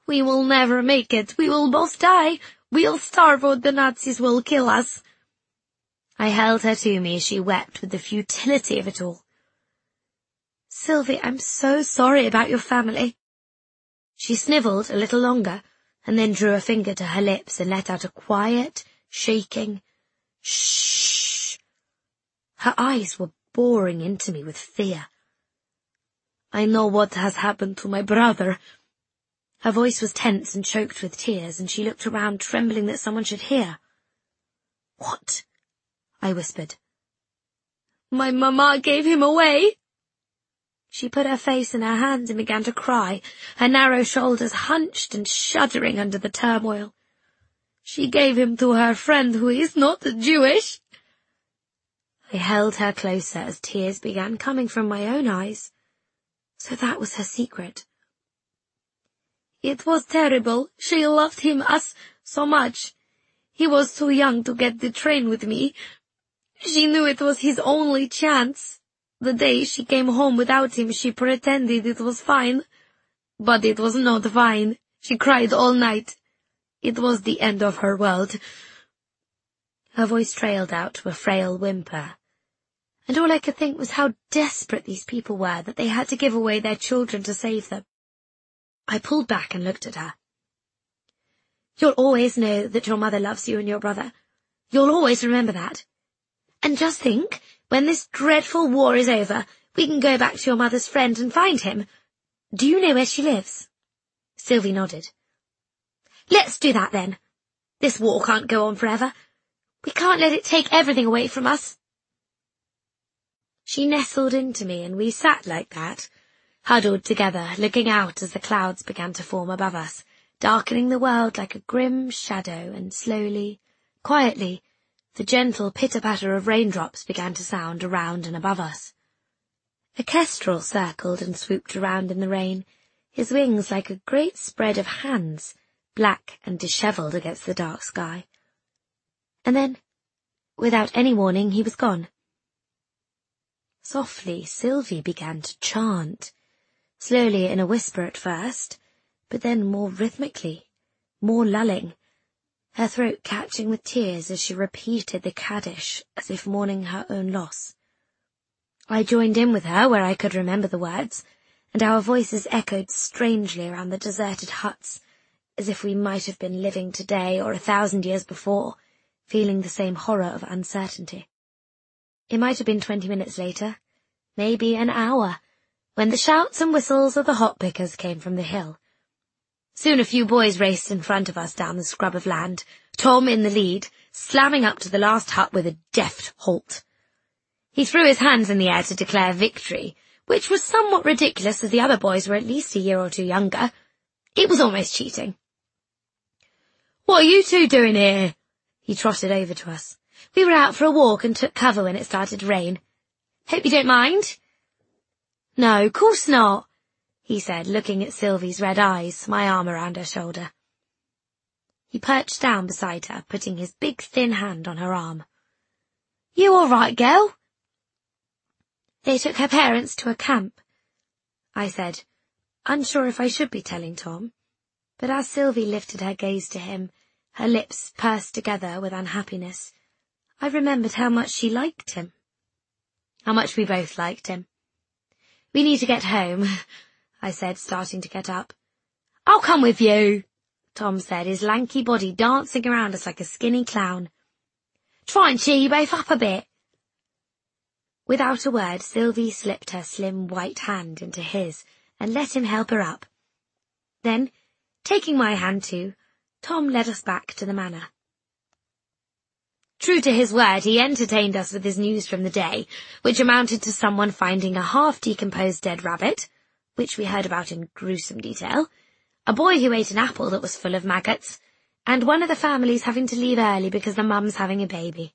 We will never make it. We will both die. We'll starve or the Nazis will kill us. I held her to me as she wept with the futility of it all. Sylvie, I'm so sorry about your family. She snivelled a little longer, and then drew a finger to her lips and let out a quiet, shaking shh. Her eyes were boring into me with fear. I know what has happened to my brother. Her voice was tense and choked with tears, and she looked around, trembling that someone should hear. What? I whispered. My mamma gave him away. She put her face in her hands and began to cry, her narrow shoulders hunched and shuddering under the turmoil. She gave him to her friend who is not Jewish. I held her closer as tears began coming from my own eyes. So that was her secret. It was terrible. She loved him so much. He was too young to get the train with me. She knew it was his only chance. The day she came home without him, she pretended it was fine. But it was not fine. She cried all night. It was the end of her world. Her voice trailed out to a frail whimper, and all I could think was how desperate these people were that they had to give away their children to save them. I pulled back and looked at her. You'll always know that your mother loves you and your brother. You'll always remember that. And just think, when this dreadful war is over, we can go back to your mother's friend and find him. Do you know where she lives? Sylvie nodded. Let's do that then. This war can't go on forever. We can't let it take everything away from us. She nestled into me, and we sat like that, huddled together, looking out as the clouds began to form above us, darkening the world like a grim shadow, and slowly, quietly, the gentle pitter-patter of raindrops began to sound around and above us. A kestrel circled and swooped around in the rain, his wings like a great spread of hands, black and dishevelled against the dark sky. And then, without any warning, he was gone. Softly, Sylvie began to chant, slowly in a whisper at first, but then more rhythmically, more lulling, her throat catching with tears as she repeated the Kaddish as if mourning her own loss. I joined in with her where I could remember the words, and our voices echoed strangely around the deserted huts, as if we might have been living today or 1,000 years before, feeling the same horror of uncertainty. It might have been 20 minutes later, maybe an hour, when the shouts and whistles of the hop pickers came from the hill. Soon a few boys raced in front of us down the scrub of land, Tom in the lead, slamming up to the last hut with a deft halt. He threw his hands in the air to declare victory, which was somewhat ridiculous as the other boys were at least a year or two younger. It was almost cheating. What are you two doing here? He trotted over to us. We were out for a walk and took cover when it started to rain. Hope you don't mind? No, course not, he said, looking at Sylvie's red eyes, my arm around her shoulder. He perched down beside her, putting his big thin hand on her arm. You all right, girl? They took her parents to a camp, I said, unsure if I should be telling Tom, but as Sylvie lifted her gaze to him, her lips pursed together with unhappiness, I remembered how much she liked him. How much we both liked him. We need to get home, I said, starting to get up. I'll come with you, Tom said, his lanky body dancing around us like a skinny clown. Try and cheer you both up a bit. Without a word, Sylvie slipped her slim white hand into his and let him help her up. Then, taking my hand too, Tom led us back to the manor. True to his word, he entertained us with his news from the day, which amounted to someone finding a half-decomposed dead rabbit, which we heard about in gruesome detail, a boy who ate an apple that was full of maggots, and one of the families having to leave early because the mum's having a baby.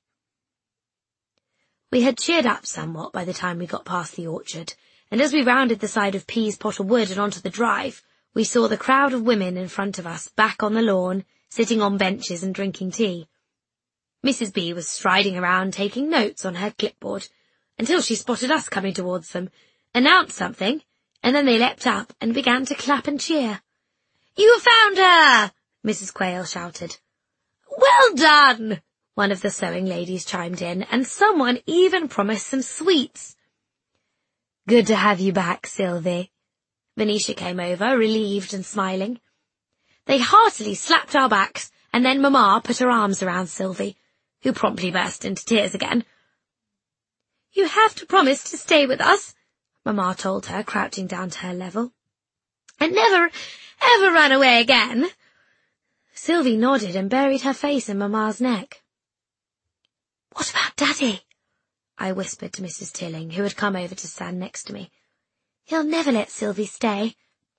We had cheered up somewhat by the time we got past the orchard, and as we rounded the side of Pease Pottle Wood and onto the drive, we saw the crowd of women in front of us back on the lawn, sitting on benches and drinking tea. Mrs. B was striding around taking notes on her clipboard, until she spotted us coming towards them, announced something, and then they leapt up and began to clap and cheer. You found her! Mrs. Quayle shouted. Well done! One of the sewing ladies chimed in, and someone even promised some sweets. Good to have you back, Sylvie. Venetia came over, relieved and smiling. They heartily slapped our backs, and then Mamma put her arms around Sylvie, who promptly burst into tears again. You have to promise to stay with us, Mamma told her, crouching down to her level. And never, ever run away again. Sylvie nodded and buried her face in Mamma's neck. What about Daddy? I whispered to Mrs. Tilling, who had come over to stand next to me. He'll never let Sylvie stay.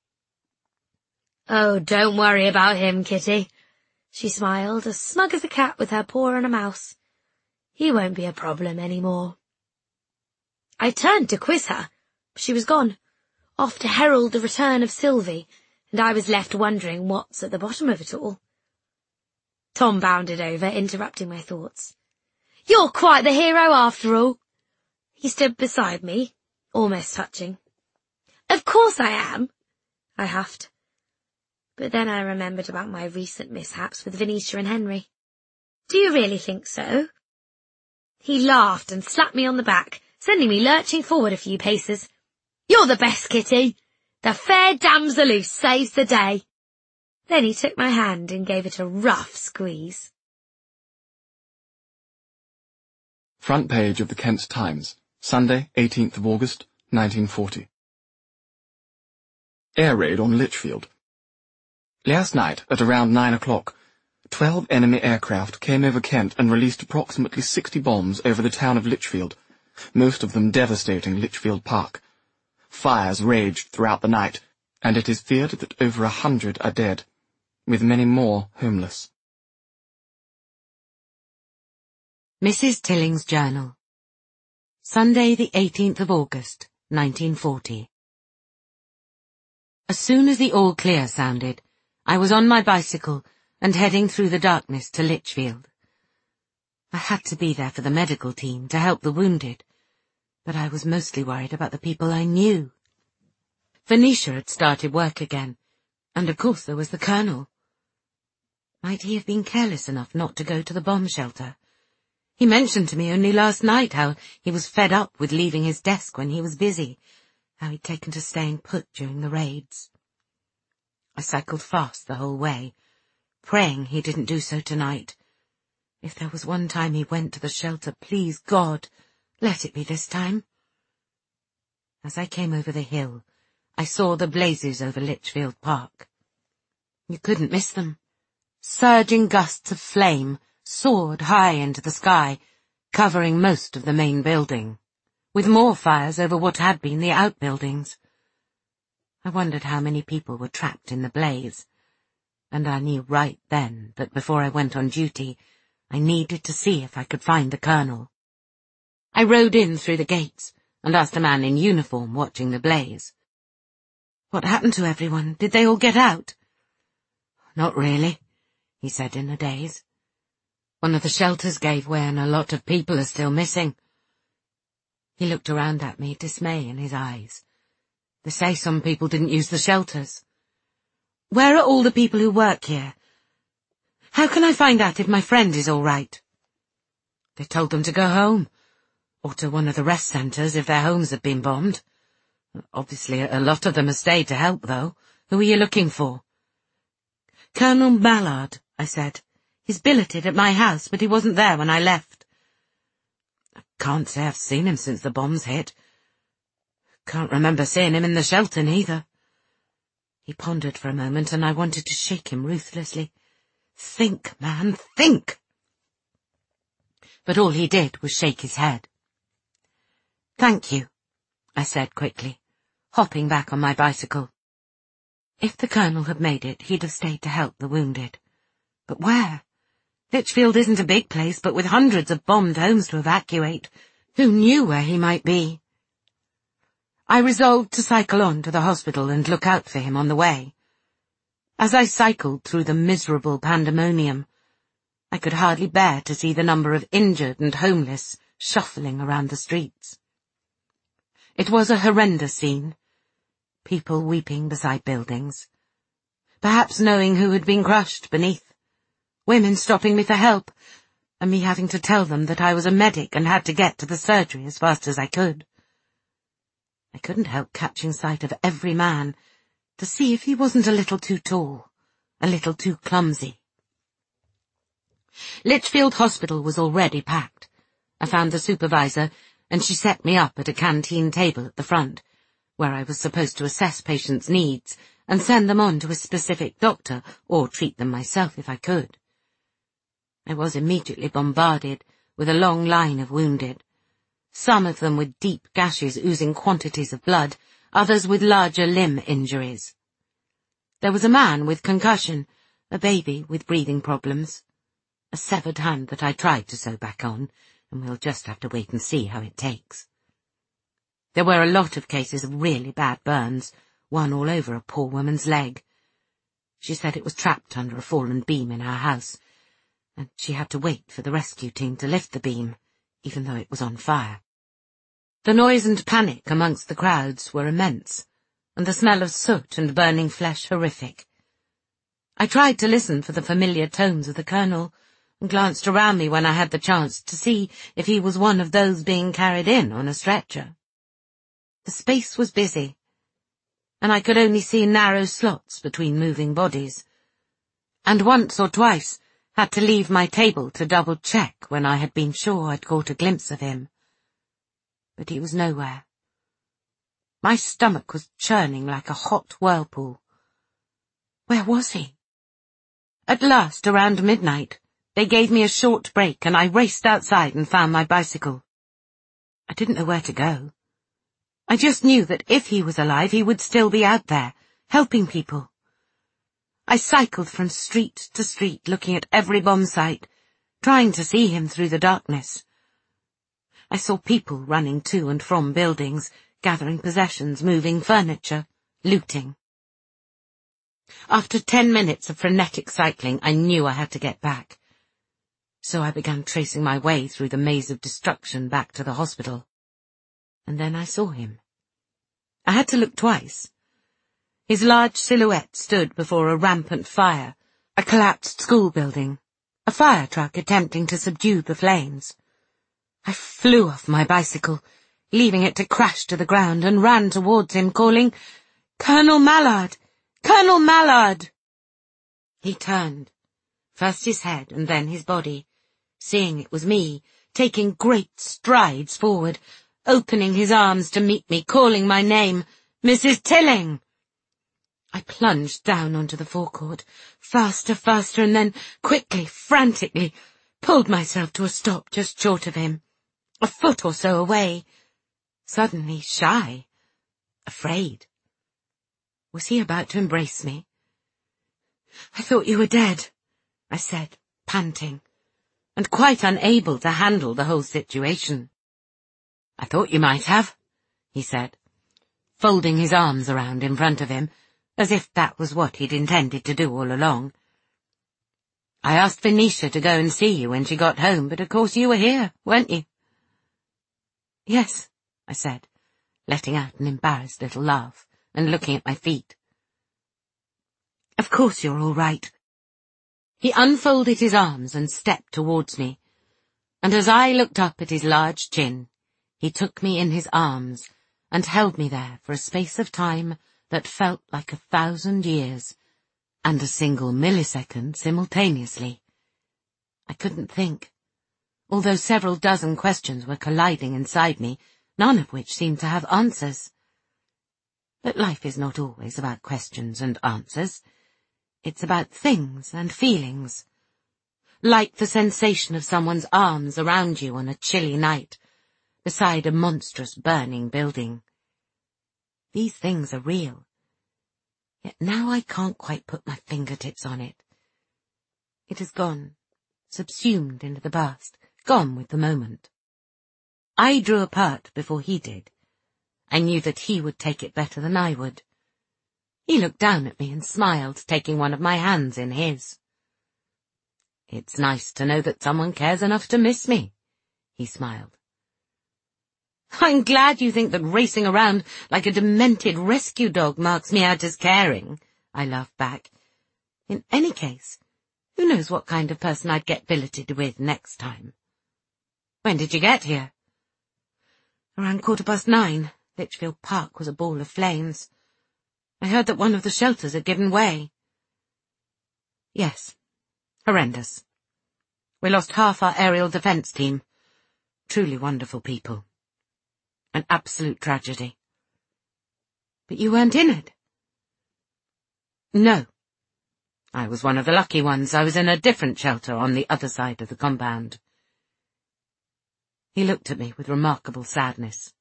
Oh, don't worry about him, Kitty. She smiled, as smug as a cat with her paw on a mouse. He won't be a problem any more. I turned to quiz her, but she was gone, off to herald the return of Sylvie, and I was left wondering what's at the bottom of it all. Tom bounded over, interrupting my thoughts. You're quite the hero after all. He stood beside me, almost touching. Of course I am, I huffed. But then I remembered about my recent mishaps with Venetia and Henry. Do you really think so? He laughed and slapped me on the back, sending me lurching forward a few paces. You're the best, Kitty. The fair damsel who saves the day. Then he took my hand and gave it a rough squeeze. Front page of the Kent Times, Sunday, 18th of August, 1940. Air raid on Lichfield. Last night, at around 9 o'clock, 12 enemy aircraft came over Kent and released approximately 60 bombs over the town of Lichfield, most of them devastating Lichfield Park. Fires raged throughout the night, and it is feared that over 100 are dead, with many more homeless. Mrs. Tilling's Journal. Sunday, the 18th of August, 1940. As soon as the all clear sounded, I was on my bicycle and heading through the darkness to Lichfield. I had to be there for the medical team to help the wounded, but I was mostly worried about the people I knew. Venetia had started work again, and of course there was the Colonel. Might he have been careless enough not to go to the bomb shelter? He mentioned to me only last night how he was fed up with leaving his desk when he was busy, how he'd taken to staying put during the raids. I cycled fast the whole way, praying he didn't do so tonight. If there was one time he went to the shelter, please God, let it be this time. As I came over the hill, I saw the blazes over Lichfield Park. You couldn't miss them. Surging gusts of flame soared high into the sky, covering most of the main building, with more fires over what had been the outbuildings. I wondered how many people were trapped in the blaze, and I knew right then that before I went on duty, I needed to see if I could find the Colonel. I rode in through the gates and asked a man in uniform watching the blaze. What happened to everyone? Did they all get out? Not really, he said in a daze. One of the shelters gave way and a lot of people are still missing. He looked around at me, dismay in his eyes. They say some people didn't use the shelters. Where are all the people who work here? How can I find out if my friend is all right? They told them to go home, or to one of the rest centres if their homes had been bombed. Obviously a lot of them have stayed to help, though. Who are you looking for? Colonel Mallard, I said. He's billeted at my house, but he wasn't there when I left. I can't say I've seen him since the bombs hit. Can't remember seeing him in the shelter, neither. He pondered for a moment, and I wanted to shake him ruthlessly. Think, man, think! But all he did was shake his head. Thank you, I said quickly, hopping back on my bicycle. If the Colonel had made it, he'd have stayed to help the wounded. But where? Lichfield isn't a big place, but with hundreds of bombed homes to evacuate, who knew where he might be? I resolved to cycle on to the hospital and look out for him on the way. As I cycled through the miserable pandemonium, I could hardly bear to see the number of injured and homeless shuffling around the streets. It was a horrendous scene, people weeping beside buildings, perhaps knowing who had been crushed beneath. Women stopping me for help, and me having to tell them that I was a medic and had to get to the surgery as fast as I could. I couldn't help catching sight of every man to see if he wasn't a little too tall, a little too clumsy. Lichfield Hospital was already packed. I found the supervisor, and she set me up at a canteen table at the front, where I was supposed to assess patients' needs and send them on to a specific doctor or treat them myself if I could. I was immediately bombarded with a long line of wounded, some of them with deep gashes oozing quantities of blood, others with larger limb injuries. There was a man with concussion, a baby with breathing problems, a severed hand that I tried to sew back on, and we'll just have to wait and see how it takes. There were a lot of cases of really bad burns, one all over a poor woman's leg. She said it was trapped under a fallen beam in her house, and she had to wait for the rescue team to lift the beam, even though it was on fire. The noise and panic amongst the crowds were immense, and the smell of soot and burning flesh horrific. I tried to listen for the familiar tones of the colonel, and glanced around me when I had the chance to see if he was one of those being carried in on a stretcher. The space was busy, and I could only see narrow slots between moving bodies, and once or twice had to leave my table to double-check when I had been sure I'd caught a glimpse of him. But he was nowhere. My stomach was churning like a hot whirlpool. Where was he? At last, around midnight, they gave me a short break and I raced outside and found my bicycle. I didn't know where to go. I just knew that if he was alive, he would still be out there, helping people. I cycled from street to street, looking at every bomb site, trying to see him through the darkness. I saw people running to and from buildings, gathering possessions, moving furniture, looting. After 10 minutes of frenetic cycling, I knew I had to get back. So I began tracing my way through the maze of destruction back to the hospital. And then I saw him. I had to look twice. His large silhouette stood before a rampant fire, a collapsed school building, a fire truck attempting to subdue the flames. I flew off my bicycle, leaving it to crash to the ground, and ran towards him, calling, "Colonel Mallard! Colonel Mallard!" He turned, first his head and then his body, seeing it was me, taking great strides forward, opening his arms to meet me, calling my name, "Mrs. Tilling!" I plunged down onto the forecourt, faster, faster, and then, quickly, frantically, pulled myself to a stop just short of him, a foot or so away, suddenly shy, afraid. Was he about to embrace me? "I thought you were dead," I said, panting, and quite unable to handle the whole situation. "I thought you might have," he said, folding his arms around in front of him, as if that was what he'd intended to do all along. "I asked Venetia to go and see you when she got home, but of course you were here, weren't you?" "Yes," I said, letting out an embarrassed little laugh and looking at my feet. "Of course you're all right." He unfolded his arms and stepped towards me, and as I looked up at his large chin, he took me in his arms and held me there for a space of time that felt like 1,000 years, and a single millisecond simultaneously. I couldn't think, although several dozen questions were colliding inside me, none of which seemed to have answers. But life is not always about questions and answers. It's about things and feelings, like the sensation of someone's arms around you on a chilly night, beside a monstrous burning building. These things are real, yet now I can't quite put my fingertips on it. It has gone, subsumed into the past, gone with the moment. I drew apart before he did. I knew that he would take it better than I would. He looked down at me and smiled, taking one of my hands in his. "It's nice to know that someone cares enough to miss me," he smiled. "I'm glad you think that racing around like a demented rescue dog marks me out as caring," I laughed back. In any case, who knows what kind of person I'd get billeted with next time. When did you get here? Around 9:15. Litchfield Park was a ball of flames. I heard that one of the shelters had given way. Yes. Horrendous. We lost half our aerial defence team. Truly wonderful people. An absolute tragedy. But you weren't in it? No. I was one of the lucky ones. I was in a different shelter on the other side of the compound. He looked at me with remarkable sadness.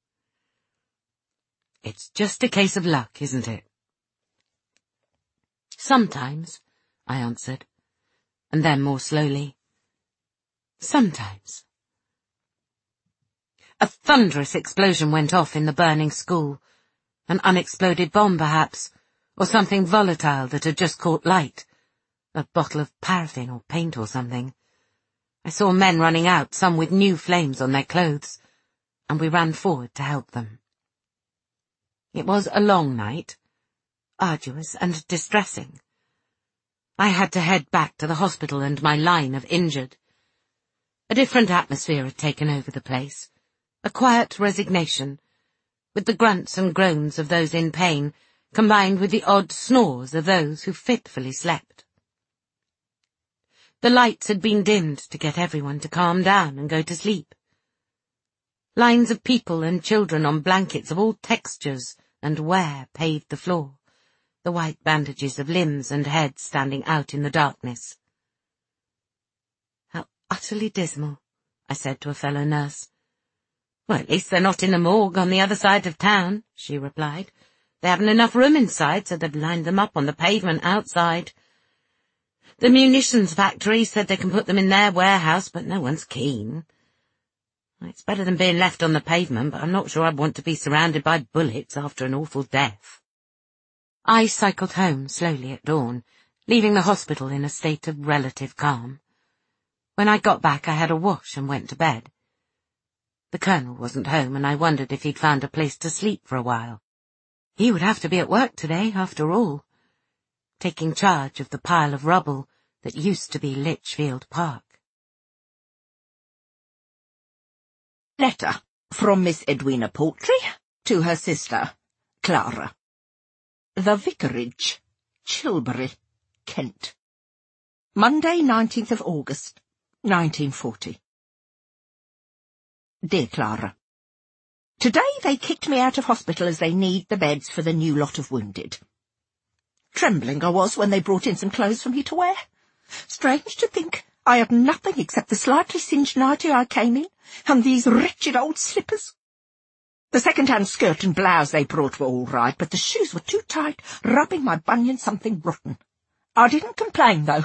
It's just a case of luck, isn't it? Sometimes, I answered, and then more slowly. Sometimes. A thunderous explosion went off in the burning school. An unexploded bomb, perhaps, or something volatile that had just caught light. A bottle of paraffin or paint or something. I saw men running out, some with new flames on their clothes, and we ran forward to help them. It was a long night, arduous and distressing. I had to head back to the hospital and my line of injured. A different atmosphere had taken over the place, a quiet resignation, with the grunts and groans of those in pain, combined with the odd snores of those who fitfully slept. The lights had been dimmed to get everyone to calm down and go to sleep. Lines of people and children on blankets of all textures and wear paved the floor, the white bandages of limbs and heads standing out in the darkness. How utterly dismal, I said to a fellow nurse. Well, at least they're not in the morgue on the other side of town, she replied. They haven't enough room inside, so they've lined them up on the pavement outside. The munitions factory said they can put them in their warehouse, but no one's keen. It's better than being left on the pavement, but I'm not sure I'd want to be surrounded by bullets after an awful death. I cycled home slowly at dawn, leaving the hospital in a state of relative calm. When I got back, I had a wash and went to bed. The Colonel wasn't home, and I wondered if he'd found a place to sleep for a while. He would have to be at work today, after all, taking charge of the pile of rubble that used to be Litchfield Park. Letter from Miss Edwina Poultry to her sister, Clara. The Vicarage, Chilbury, Kent. Monday, 19th of August, 1940. Dear Clara, today they kicked me out of hospital as they need the beds for the new lot of wounded. Trembling I was when they brought in some clothes for me to wear. Strange to think I had nothing except the slightly singed nightie I came in, and these wretched old slippers. The second-hand skirt and blouse they brought were all right, but the shoes were too tight, rubbing my bunion something rotten. I didn't complain, though.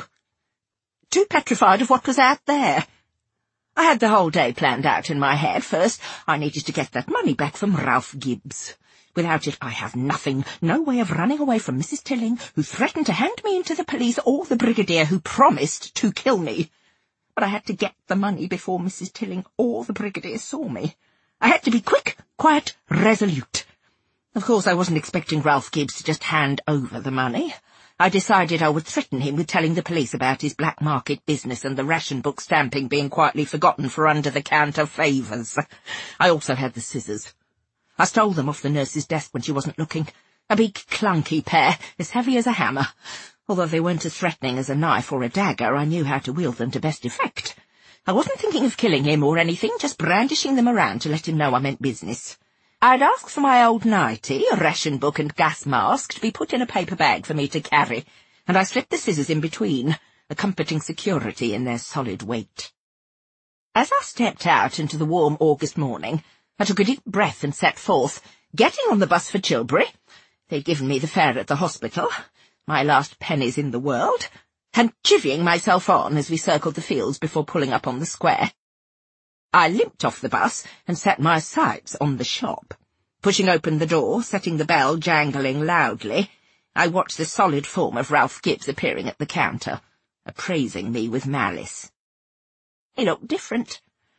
Too petrified of what was out there. I had the whole day planned out in my head. First, I needed to get that money back from Ralph Gibbs. Without it, I have nothing, no way of running away from Mrs. Tilling, who threatened to hand me into the police, or the Brigadier, who promised to kill me. But I had to get the money before Mrs. Tilling or the Brigadier saw me. I had to be quick, quiet, resolute. Of course, I wasn't expecting Ralph Gibbs to just hand over the money. I decided I would threaten him with telling the police about his black market business and the ration book stamping being quietly forgotten for under-the-counter favours. I also had the scissors. I stole them off the nurse's desk when she wasn't looking. A big clunky pair, as heavy as a hammer. Although they weren't as threatening as a knife or a dagger, I knew how to wield them to best effect. I wasn't thinking of killing him or anything, just brandishing them around to let him know I meant business. I'd asked for my old nightie, a ration book and gas mask to be put in a paper bag for me to carry, and I slipped the scissors in between, a comforting security in their solid weight. As I stepped out into the warm August morning, I took a deep breath and set forth, getting on the bus for Chilbury. They'd given me the fare at the hospital, my last pennies in the world, and chivying myself on as we circled the fields before pulling up on the square. I limped off the bus and set my sights on the shop. Pushing open the door, setting the bell jangling loudly, I watched the solid form of Ralph Gibbs appearing at the counter, appraising me with malice. He looked different.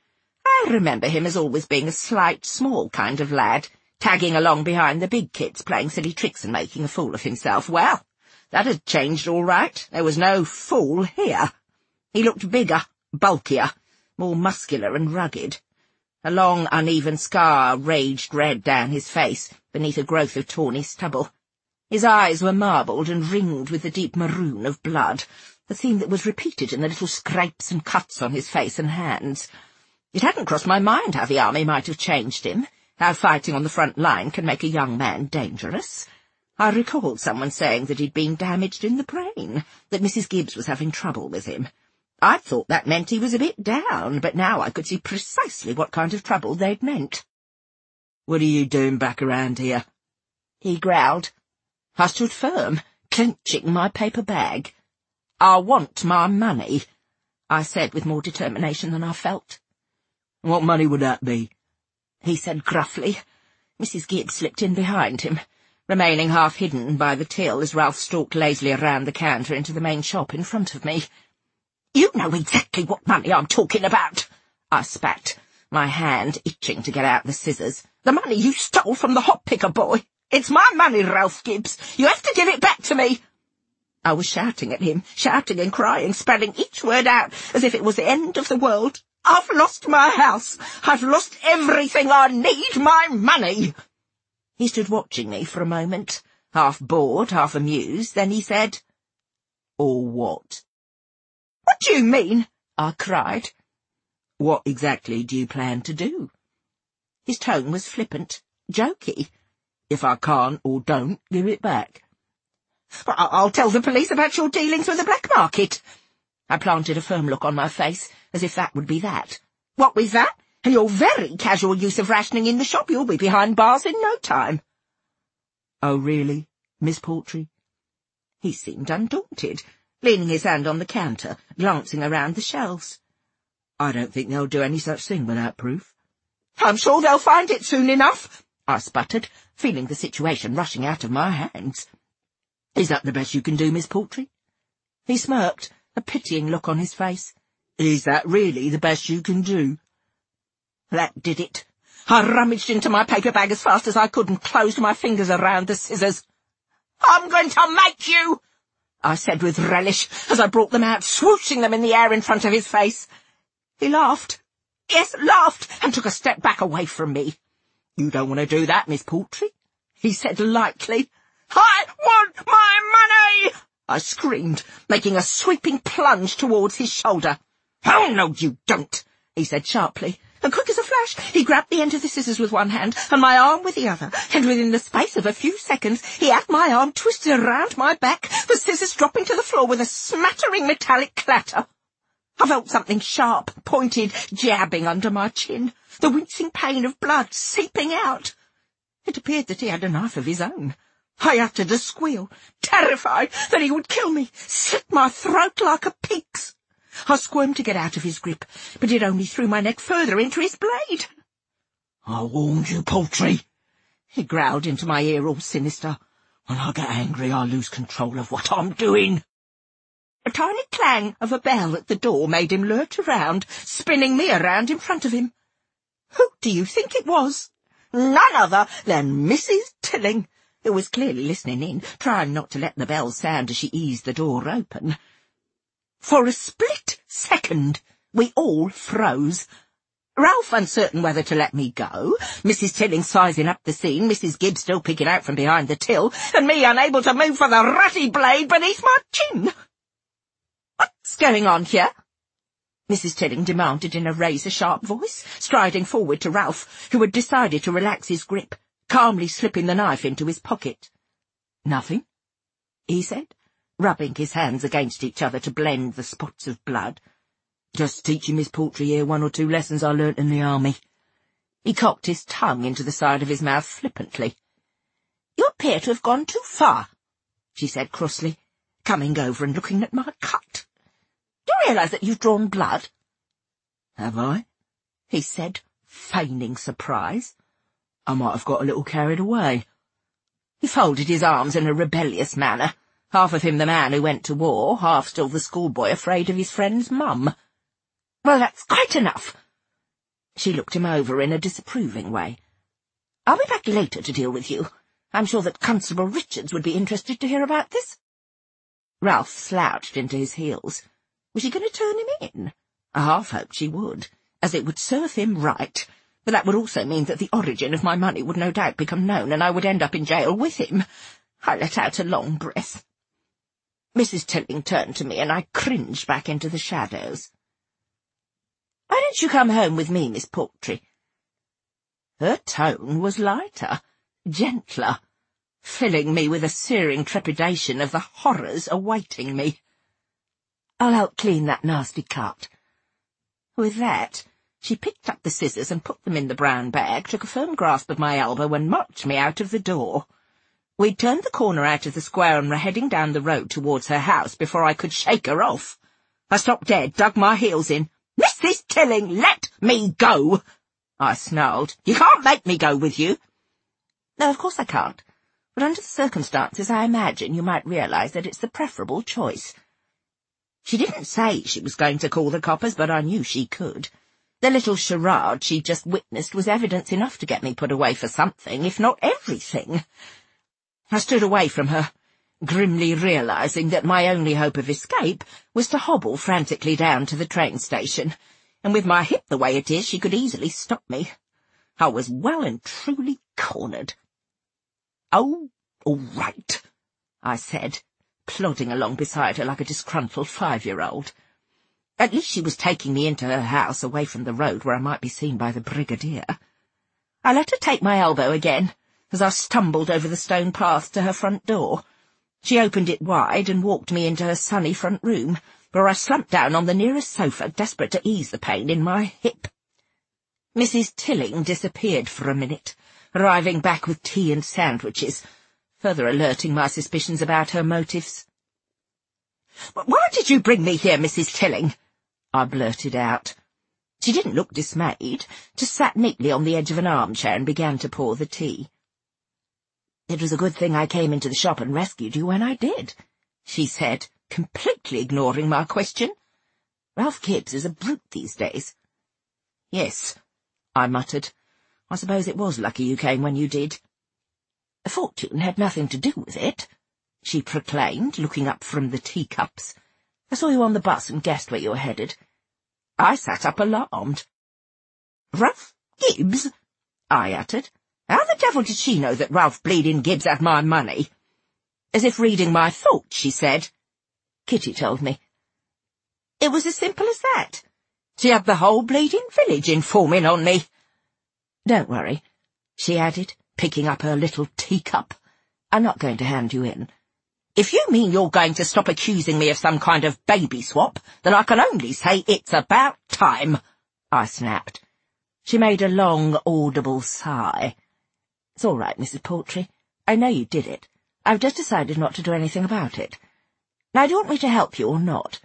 I remember him as always being a slight, small kind of lad, tagging along behind the big kids, playing silly tricks and making a fool of himself. Well, That had changed all right. There was no fool here. He looked bigger, bulkier, more muscular and rugged. A long, uneven scar raged red down his face, beneath a growth of tawny stubble. His eyes were marbled and ringed with the deep maroon of blood, a theme that was repeated in the little scrapes and cuts on his face and hands. It hadn't crossed my mind how the army might have changed him, how fighting on the front line can make a young man dangerous. I recalled someone saying that he'd been damaged in the brain, that Mrs. Gibbs was having trouble with him. I thought that meant he was a bit down, but now I could see precisely what kind of trouble they'd meant. "What are you doing back around here?" he growled. I stood firm, clenching my paper bag. "I want my money," I said with more determination than I felt. "What money would that be?" he said gruffly. Mrs. Gibbs slipped in behind him, remaining half hidden by the till as Ralph stalked lazily around the counter into the main shop in front of me. "You know exactly what money I'm talking about," I spat, my hand itching to get out the scissors. "The money you stole from the hop-picker boy. It's my money, Ralph Gibbs. You have to give it back to me." I was shouting at him, shouting and crying, spelling each word out as if it was the end of the world. "I've lost my house. I've lost everything. I need my money." He stood watching me for a moment, half bored, half amused. Then he said, "Or what?" "What do you mean?" I cried. "What exactly do you plan to do?" His tone was flippant, jokey. "If I can't or don't give it back." "I'll tell the police about your dealings with the black market." I planted a firm look on my face, as if that would be that. "What with that, and your very casual use of rationing in the shop, you'll be behind bars in no time." "Oh, really, Miss Portree?" He seemed undaunted, leaning his hand on the counter, glancing around the shelves. "I don't think they'll do any such thing without proof." "I'm sure they'll find it soon enough," I sputtered, feeling the situation rushing out of my hands. "Is that the best you can do, Miss Portree?" He smirked, a pitying look on his face. "Is that really the best you can do?" That did it. I rummaged into my paper bag as fast as I could and closed my fingers around the scissors. "I'm going to make you!" I said with relish, as I brought them out, swooshing them in the air in front of his face. He laughed. Yes, laughed, and took a step back away from me. "You don't want to do that, Miss Portree," he said lightly. "I want my money!" I screamed, making a sweeping plunge towards his shoulder. "Oh, no, you don't," he said sharply. And quick as a flash, he grabbed the end of the scissors with one hand and my arm with the other, and within the space of a few seconds he had my arm twisted around my back, the scissors dropping to the floor with a smattering metallic clatter. I felt something sharp, pointed, jabbing under my chin, the wincing pain of blood seeping out. It appeared that he had a knife of his own. I uttered a squeal, terrified that he would kill me, slit my throat like a pig's. I squirmed to get out of his grip, but it only threw my neck further into his blade. "I warned you, Portree," he growled into my ear, all sinister. "When I get angry, I lose control of what I'm doing." A tiny clang of a bell at the door made him lurch around, spinning me around in front of him. Who do you think it was? None other than Mrs. Tilling, who was clearly listening in, trying not to let the bell sound as she eased the door open. For a split second, we all froze. Ralph uncertain whether to let me go, Mrs. Tilling sizing up the scene, Mrs. Gibbs still peeking out from behind the till, and me unable to move for the ratty blade beneath my chin. "What's going on here?" Mrs. Tilling demanded in a razor-sharp voice, striding forward to Ralph, who had decided to relax his grip, calmly slipping the knife into his pocket. "Nothing," he said, rubbing his hands against each other to blend the spots of blood. "Just teaching Miss Portree here 1 or 2 lessons I learnt in the army." He cocked his tongue into the side of his mouth flippantly. "You appear to have gone too far," she said crossly, coming over and looking at my cut. "Do you realise that you've drawn blood?" "Have I?" he said, feigning surprise. "I might have got a little carried away." He folded his arms in a rebellious manner, half of him the man who went to war, half still the schoolboy afraid of his friend's mum. "Well, that's quite enough." She looked him over in a disapproving way. "I'll be back later to deal with you. I'm sure that Constable Richards would be interested to hear about this." Ralph slouched into his heels. Was she going to turn him in? I half hoped she would, as it would serve him right, but that would also mean that the origin of my money would no doubt become known, and I would end up in jail with him. I let out a long breath. Mrs. Tilling turned to me, and I cringed back into the shadows. "Why don't you come home with me, Miss Portree?" Her tone was lighter, gentler, filling me with a searing trepidation of the horrors awaiting me. "I'll help clean that nasty cut." With that, she picked up the scissors and put them in the brown bag, took a firm grasp of my elbow and marched me out of the door. We'd turned the corner out of the square and were heading down the road towards her house before I could shake her off. I stopped dead, dug my heels in. "Mrs. Tilling, let me go!" I snarled. "You can't make me go with you." "No, of course I can't. But under the circumstances, I imagine you might realise that it's the preferable choice." She didn't say she was going to call the coppers, but I knew she could. The little charade she'd just witnessed was evidence enough to get me put away for something, if not everything. I stood away from her, grimly realising that my only hope of escape was to hobble frantically down to the train station, and with my hip the way it is, she could easily stop me. I was well and truly cornered. "Oh, all right," I said, plodding along beside her like a disgruntled 5-year-old. At least she was taking me into her house, away from the road where I might be seen by the Brigadier. I let her take my elbow again, as I stumbled over the stone path to her front door. She opened it wide and walked me into her sunny front room, where I slumped down on the nearest sofa, desperate to ease the pain in my hip. Mrs. Tilling disappeared for a minute, arriving back with tea and sandwiches, further alerting my suspicions about her motives. "Why did you bring me here, Mrs. Tilling?" I blurted out. She didn't look dismayed, just sat neatly on the edge of an armchair and began to pour the tea. "It was a good thing I came into the shop and rescued you when I did," she said, completely ignoring my question. "Ralph Gibbs is a brute these days." "Yes," I muttered. "I suppose it was lucky you came when you did." "Fortune had nothing to do with it," she proclaimed, looking up from the teacups. "I saw you on the bus and guessed where you were headed." I sat up alarmed. "Ralph Gibbs?" I uttered. "How the devil did she know that Ralph bleeding Gibbs had my money?" As if reading my thoughts, she said, "Kitty told me." It was as simple as that. She had the whole bleeding village informing on me. "Don't worry," she added, picking up her little teacup. "I'm not going to hand you in." "If you mean you're going to stop accusing me of some kind of baby swap, then I can only say it's about time," I snapped. She made a long, audible sigh. "It's all right, Mrs. Portree. I know you did it. I've just decided not to do anything about it. Now, do you want me to help you or not?"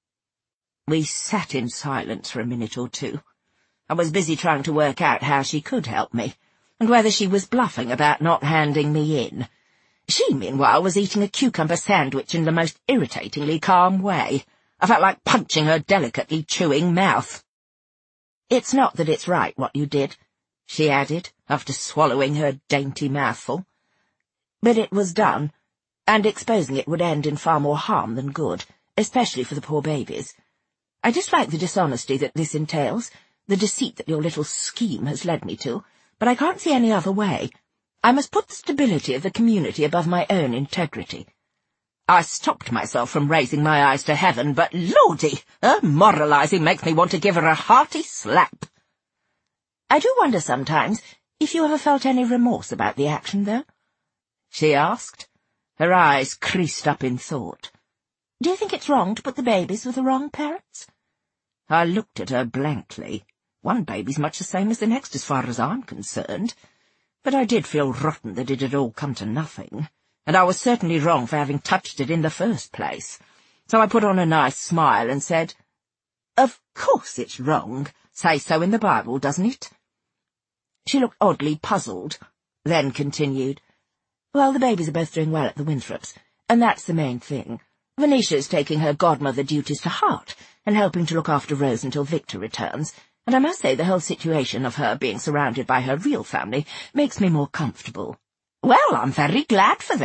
We sat in silence for a minute or two. I was busy trying to work out how she could help me, and whether she was bluffing about not handing me in. She, meanwhile, was eating a cucumber sandwich in the most irritatingly calm way. I felt like punching her delicately chewing mouth. "It's not that it's right what you did," she added, after swallowing her dainty mouthful. "But it was done, and exposing it would end in far more harm than good, especially for the poor babies. I dislike the dishonesty that this entails, the deceit that your little scheme has led me to, but I can't see any other way. I must put the stability of the community above my own integrity." I stopped myself from raising my eyes to heaven, but lordy, her moralising makes me want to give her a hearty slap. "I do wonder sometimes if you ever felt any remorse about the action, though?" she asked. Her eyes creased up in thought. "Do you think it's wrong to put the babies with the wrong parents?" I looked at her blankly. One baby's much the same as the next as far as I'm concerned. But I did feel rotten that it had all come to nothing, and I was certainly wrong for having touched it in the first place. So I put on a nice smile and said, "Of course it's wrong. Say so in the Bible, doesn't it?" She looked oddly puzzled, then continued, "Well, the babies are both doing well at the Winthrops, and that's the main thing. Venetia's taking her godmother duties to heart, and helping to look after Rose until Victor returns, and I must say the whole situation of her being surrounded by her real family makes me more comfortable." "Well, I'm very glad for them.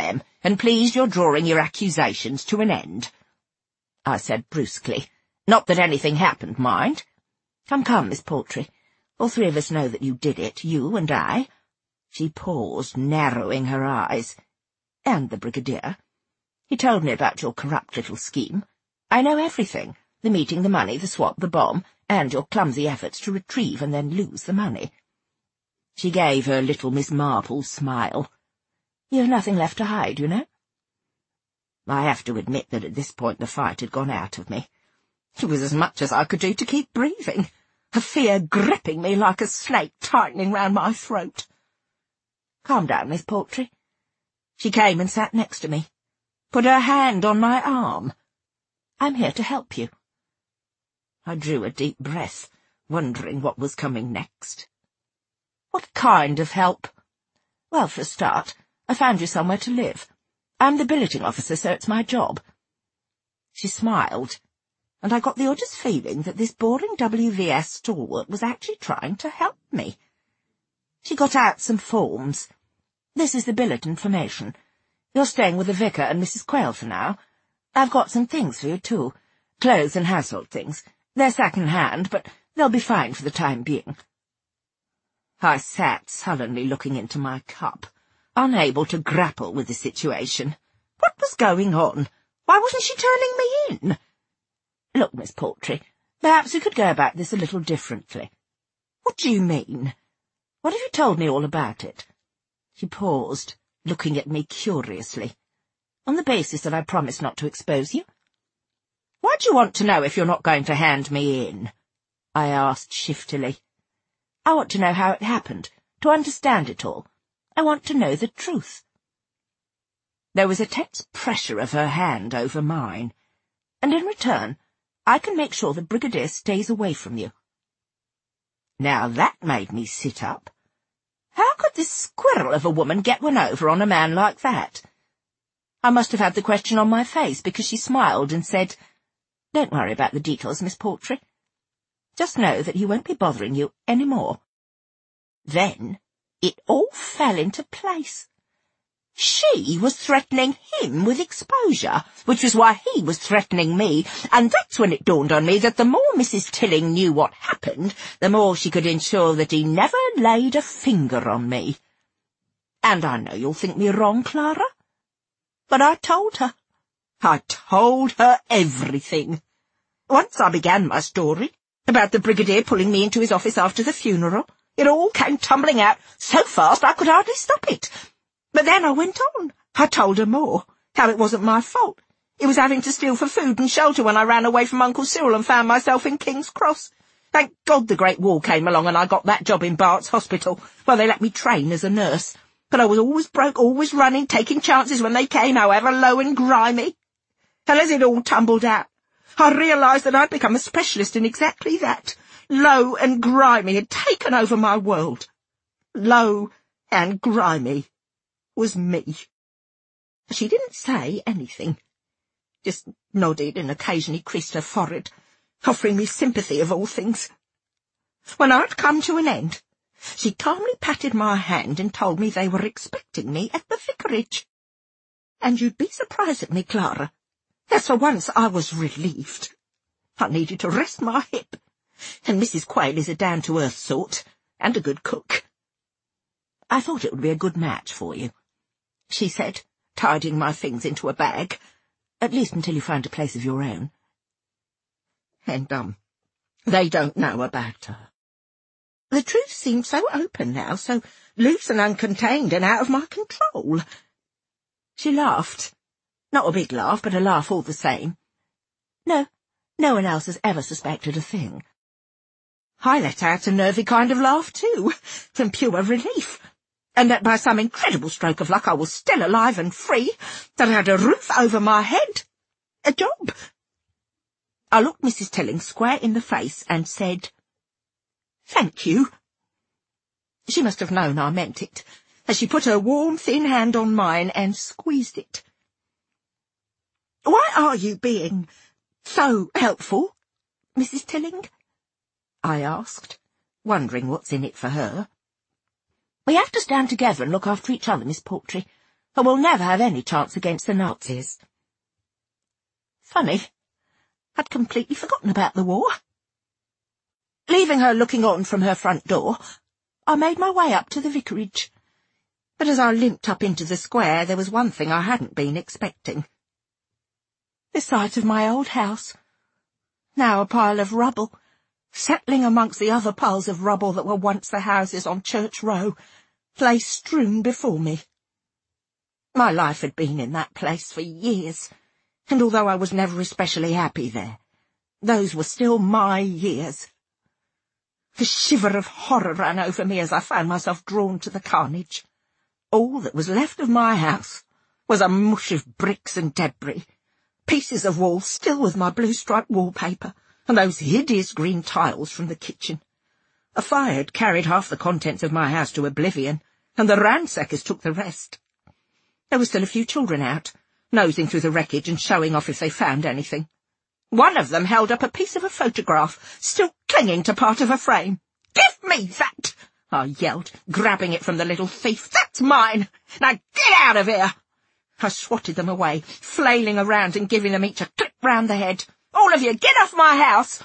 and please you're drawing your accusations to an end," I said brusquely. "Not that anything happened, mind. Come, Miss Portree. All three of us know that you did it, you and I." She paused, narrowing her eyes. "And the Brigadier. He told me about your corrupt little scheme. I know everything. The meeting, the money, the swap, the bomb, and your clumsy efforts to retrieve and then lose the money." She gave her little Miss Marple smile. "You've nothing left to hide, you know." I have to admit that at this point the fight had gone out of me. It was as much as I could do to keep breathing, a fear gripping me like a snake tightening round my throat. "Calm down, Miss Portree." She came and sat next to me, put her hand on my arm. "I'm here to help you." I drew a deep breath, wondering what was coming next. "What kind of help?" "Well, for a start, I found you somewhere to live. I'm the billeting officer, so it's my job." She smiled, and I got the oddest feeling that this boring WVS stalwart was actually trying to help me. She got out some forms. "This is the billet information. You're staying with the vicar and Mrs. Quayle for now. I've got some things for you, too. Clothes and household things. They're second-hand, but they'll be fine for the time being." I sat sullenly looking into my cup, unable to grapple with the situation. What was going on? Why wasn't she turning me in? "Look, Miss Portree, perhaps we could go about this a little differently." "What do you mean? What have you told me all about it?" She paused, looking at me curiously. "On the basis that I promised not to expose you." "Why do you want to know if you're not going to hand me in?" I asked shiftily. "I want to know how it happened, to understand it all. I want to know the truth." There was a tense pressure of her hand over mine, and in return I can make sure the Brigadier stays away from you. Now that made me sit up. How could this squirrel of a woman get one over on a man like that? I must have had the question on my face, because she smiled and said, "Don't worry about the details, Miss Portree. Just know that he won't be bothering you any more." Then it all fell into place. She was threatening him with exposure, which was why he was threatening me, and that's when it dawned on me that the more Mrs. Tilling knew what happened, the more she could ensure that he never laid a finger on me. And I know you'll think me wrong, Clara, but I told her. I told her everything. Once I began my story about the Brigadier pulling me into his office after the funeral, it all came tumbling out so fast I could hardly stop it. But then I went on. I told her more, how it wasn't my fault. It was having to steal for food and shelter when I ran away from Uncle Cyril and found myself in King's Cross. Thank God the Great War came along and I got that job in Bart's Hospital, where they let me train as a nurse. But I was always broke, always running, taking chances when they came, however low and grimy. And as it all tumbled out, I realised that I'd become a specialist in exactly that. Low and grimy had taken over my world. Low and grimy was me. She didn't say anything, just nodded and occasionally creased her forehead, offering me sympathy of all things. When I'd come to an end, she calmly patted my hand and told me they were expecting me at the vicarage. And you'd be surprised at me, Clara, as for once I was relieved. I needed to rest my hip, and Mrs. Quayle is a down-to-earth sort, and a good cook. "I thought it would be a good match for you," she said, tidying my things into a bag, "at least until you find a place of your own." And, they don't know about her. The truth seems so open now, so loose and uncontained and out of my control. She laughed. Not a big laugh, but a laugh all the same. No one else has ever suspected a thing. I let out a nervy kind of laugh, too, from pure relief, and that by some incredible stroke of luck I was still alive and free, that I had a roof over my head, a job. I looked Mrs. Tilling square in the face and said, "Thank you." She must have known I meant it, as she put her warm, thin hand on mine and squeezed it. "Why are you being so helpful, Mrs. Tilling?" I asked, wondering what's in it for her. "We have to stand together and look after each other, Miss Portree. and we'll never have any chance against the Nazis. Funny, I'd completely forgotten about the war. Leaving her looking on from her front door, I made my way up to the vicarage. But as I limped up into the square, there was one thing I hadn't been expecting. The sight of my old house, now a pile of rubble, settling amongst the other piles of rubble that were once the houses on Church Row, lay strewn before me. My life had been in that place for years, and although I was never especially happy there, those were still my years. A shiver of horror ran over me as I found myself drawn to the carnage. All that was left of my house was a mush of bricks and debris, pieces of wall still with my blue-striped wallpaper, and those hideous green tiles from the kitchen. A fire had carried half the contents of my house to oblivion, and the ransackers took the rest. There were still a few children out, nosing through the wreckage and showing off if they found anything. One of them held up a piece of a photograph, still clinging to part of a frame. "Give me that!" I yelled, grabbing it from the little thief. "That's mine! Now get out of here!" I swatted them away, flailing around and giving them each a clip round the head. "All of you, get off my house!"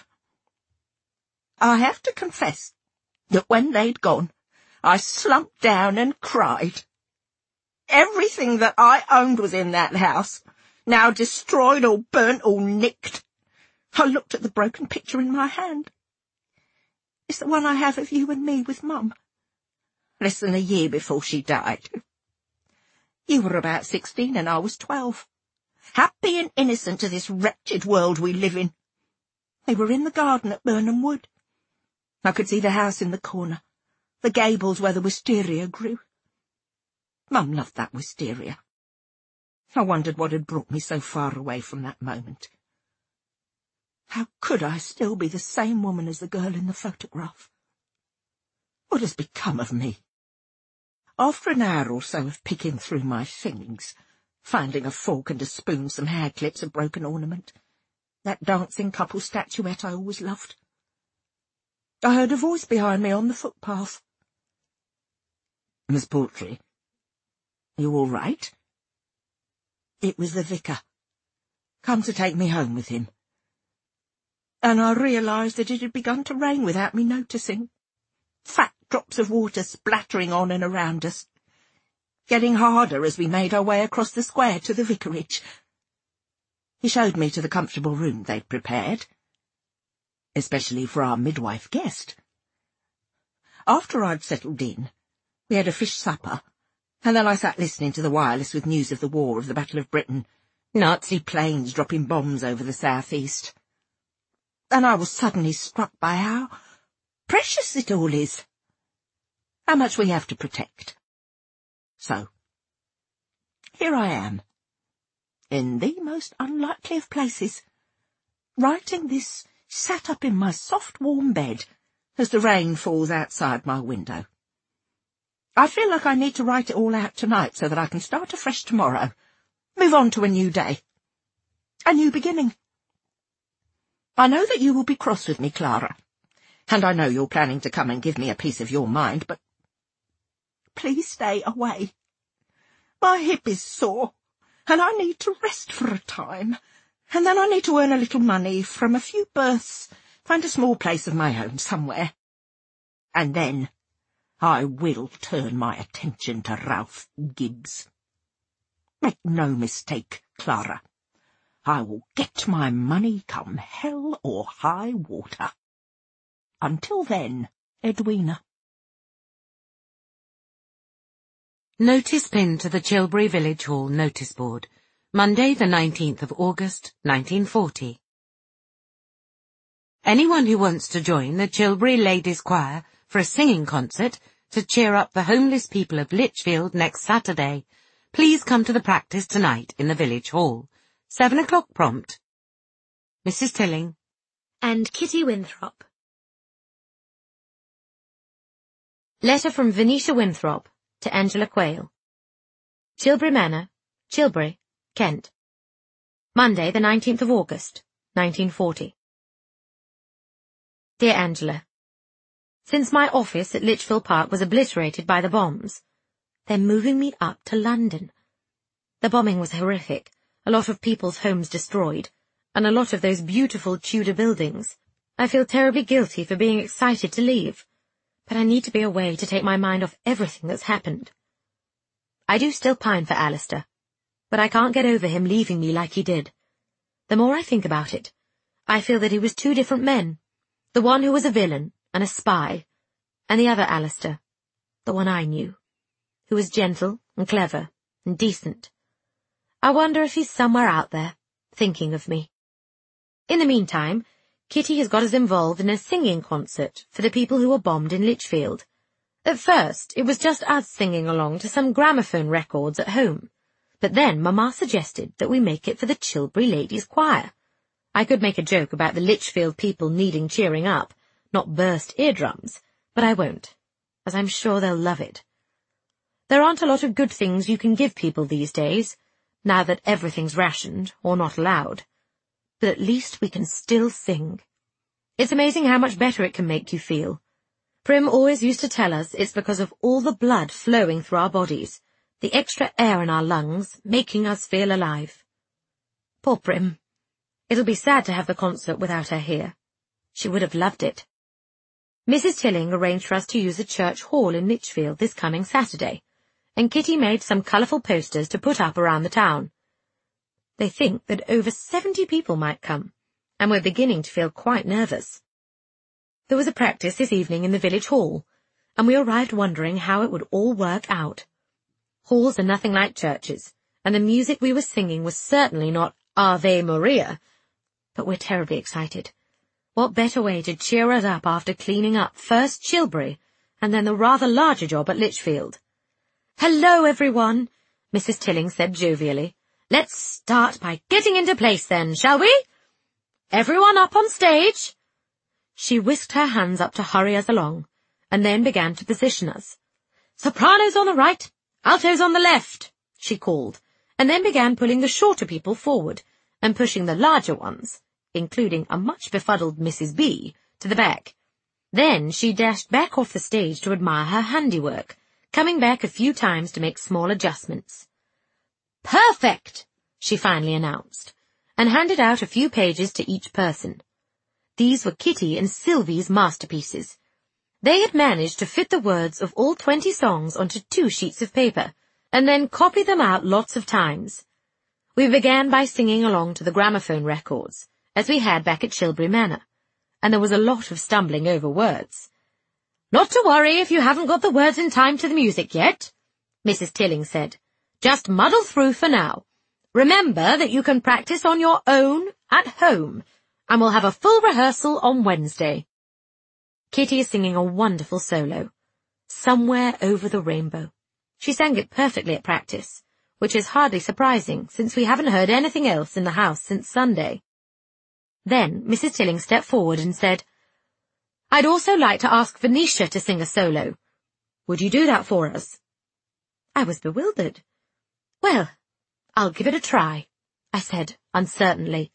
I have to confess that when they'd gone, I slumped down and cried. Everything that I owned was in that house, now destroyed or burnt or nicked. I looked at the broken picture in my hand. It's the one I have of you and me with Mum, less than a year before she died. You were about 16 and I was 12, happy and innocent to this wretched world we live in. They were in the garden at Burnham Wood. I could see the house in the corner, the gables where the wisteria grew. Mum loved that wisteria. I wondered what had brought me so far away from that moment. How could I still be the same woman as the girl in the photograph? What has become of me? After an hour or so of picking through my things, finding a fork and a spoon, some hair clips, a broken ornament, that dancing couple statuette I always loved, I heard a voice behind me on the footpath. "Miss Poultry, you all right?" It was the vicar, come to take me home with him. And I realised that it had begun to rain without me noticing. Fat drops of water splattering on and around us, getting harder as we made our way across the square to the vicarage. He showed me to the comfortable room they'd prepared, especially for our midwife guest. After I'd settled in, we had a fish supper, and then I sat listening to the wireless with news of the war, of the Battle of Britain, Nazi planes dropping bombs over the southeast. And I was suddenly struck by how precious it all is, how much we have to protect. So, here I am, in the most unlikely of places, writing this sat up in my soft warm bed as the rain falls outside my window. I feel like I need to write it all out tonight so that I can start afresh tomorrow, move on to a new day, a new beginning. I know that you will be cross with me, Clara, and I know you're planning to come and give me a piece of your mind, but please stay away. My hip is sore, and I need to rest for a time, and then I need to earn a little money from a few berths, find a small place of my own somewhere. And then I will turn my attention to Ralph Gibbs. Make no mistake, Clara. I will get my money come hell or high water. Until then, Edwina. Notice pinned to the Chilbury Village Hall notice board, Monday the 19th of August, 1940. Anyone who wants to join the Chilbury Ladies' Choir for a singing concert to cheer up the homeless people of Lichfield next Saturday, please come to the practice tonight in the Village Hall, 7 o'clock prompt. Mrs. Tilling and Kitty Winthrop. Letter from Venetia Winthrop to Angela Quayle. Chilbury Manor, Chilbury, Kent. Monday, the 19th of August, 1940. Dear Angela, since my office at Lichfield Park was obliterated by the bombs, they're moving me up to London, The bombing was horrific, a lot of people's homes destroyed, and a lot of those beautiful Tudor buildings. I feel terribly guilty for being excited to leave, but I need to be away to take my mind off everything that's happened. I do still pine for Alistair, but I can't get over him leaving me like he did. The more I think about it, I feel that he was two different men, the one who was a villain and a spy, and the other Alistair, the one I knew, who was gentle and clever and decent. I wonder if he's somewhere out there, thinking of me. In the meantime, Kitty has got us involved in a singing concert for the people who were bombed in Lichfield. At first, it was just us singing along to some gramophone records at home, but then Mamma suggested that we make it for the Chilbury Ladies' Choir. I could make a joke about the Lichfield people needing cheering up, not burst eardrums, but I won't, as I'm sure they'll love it. There aren't a lot of good things you can give people these days, now that everything's rationed or not allowed. But at least we can still sing. It's amazing how much better it can make you feel. Prim always used to tell us it's because of all the blood flowing through our bodies, the extra air in our lungs, making us feel alive. Poor Prim. It'll be sad to have the concert without her here. She would have loved it. Mrs. Tilling arranged for us to use the church hall in Lichfield this coming Saturday, and Kitty made some colourful posters to put up around the town. They think that over 70 people might come, and we're beginning to feel quite nervous. There was a practice this evening in the village hall, and we arrived wondering how it would all work out. Halls are nothing like churches, and the music we were singing was certainly not Ave Maria, but we're terribly excited. What better way to cheer us up after cleaning up first Chilbury, and then the rather larger job at Lichfield? "Hello, everyone," Mrs. Tilling said jovially. "Let's start by getting into place then, shall we? Everyone up on stage." She whisked her hands up to hurry us along, and then began to position us. "Sopranos on the right, altos on the left," she called, and then began pulling the shorter people forward, and pushing the larger ones, including a much befuddled Mrs. B, to the back. Then she dashed back off the stage to admire her handiwork, coming back a few times to make small adjustments. "Perfect," she finally announced, and handed out a few pages to each person. These were Kitty and Sylvie's masterpieces. They had managed to fit the words of all 20 songs onto 2 sheets of paper, and then copy them out lots of times. We began by singing along to the gramophone records, as we had back at Chilbury Manor, and there was a lot of stumbling over words. "Not to worry if you haven't got the words in time to the music yet," Mrs. Tilling said. "Just muddle through for now. Remember that you can practice on your own at home, and we'll have a full rehearsal on Wednesday." Kitty is singing a wonderful solo, "Somewhere Over the Rainbow." She sang it perfectly at practice, which is hardly surprising since we haven't heard anything else in the house since Sunday. Then Mrs. Tilling stepped forward and said, "I'd also like to ask Venetia to sing a solo. Would you do that for us?" I was bewildered. "Well, I'll give it a try," I said uncertainly.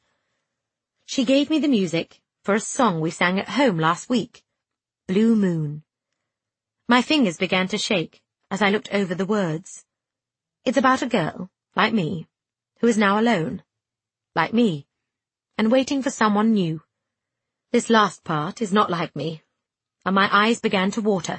She gave me the music for a song we sang at home last week, Blue Moon. My fingers began to shake as I looked over the words. It's about a girl, like me, who is now alone, like me, and waiting for someone new. This last part is not like me, and my eyes began to water.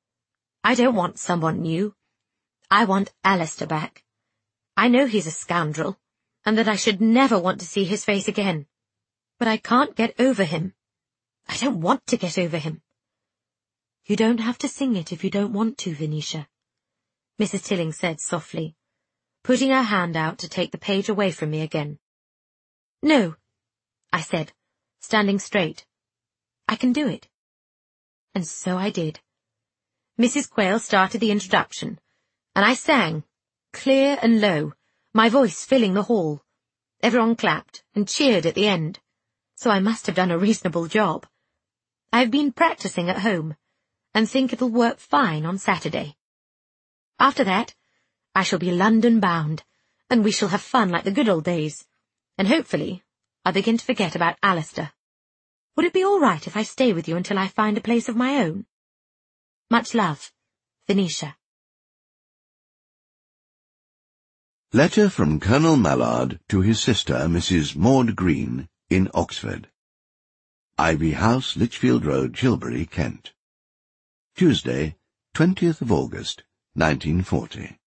I don't want someone new. I want Alistair back. I know he's a scoundrel, and that I should never want to see his face again. But I can't get over him. I don't want to get over him. "You don't have to sing it if you don't want to, Venetia," Mrs. Tilling said softly, putting her hand out to take the page away from me again. "No," I said, standing straight. "I can do it." And so I did. Mrs. Quayle started the introduction, and I sang, clear and low, my voice filling the hall. Everyone clapped and cheered at the end, so I must have done a reasonable job. I've been practicing at home, and think it'll work fine on Saturday. After that, I shall be London-bound, and we shall have fun like the good old days, and hopefully I'll begin to forget about Alistair. Would it be all right if I stay with you until I find a place of my own? Much love, Venetia. Letter from Colonel Mallard to his sister, Mrs. Maud Green, in Oxford. Ivy House, Lichfield Road, Chilbury, Kent. Tuesday, 20th of August, 1940.